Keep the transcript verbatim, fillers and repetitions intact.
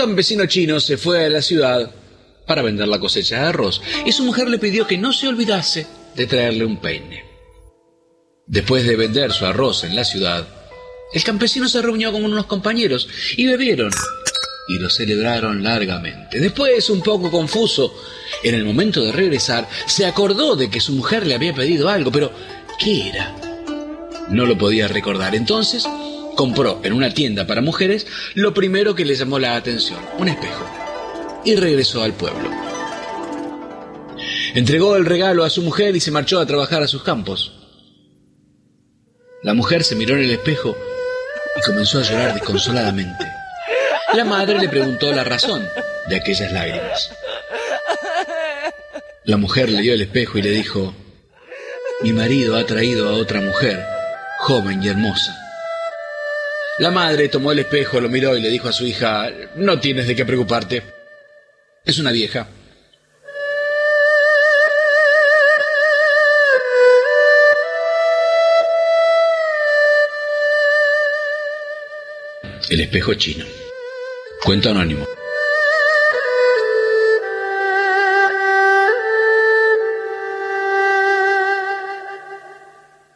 campesino chino se fue a la ciudad para vender la cosecha de arroz y su mujer le pidió que no se olvidase de traerle un peine. Después de vender su arroz en la ciudad, el campesino se reunió con unos compañeros y bebieron y lo celebraron largamente. Después, un poco confuso, en el momento de regresar, se acordó de que su mujer le había pedido algo, pero ¿qué era? No lo podía recordar. Entonces, compró en una tienda para mujeres lo primero que le llamó la atención, un espejo, y regresó al pueblo. Entregó el regalo a su mujer y se marchó a trabajar a sus campos. La mujer se miró en el espejo y comenzó a llorar desconsoladamente. La madre le preguntó la razón de aquellas lágrimas. La mujer le dio el espejo y le dijo: mi marido ha traído a otra mujer, joven y hermosa. La madre tomó el espejo, lo miró y le dijo a su hija: no tienes de qué preocuparte, es una vieja. El espejo chino. Cuento anónimo.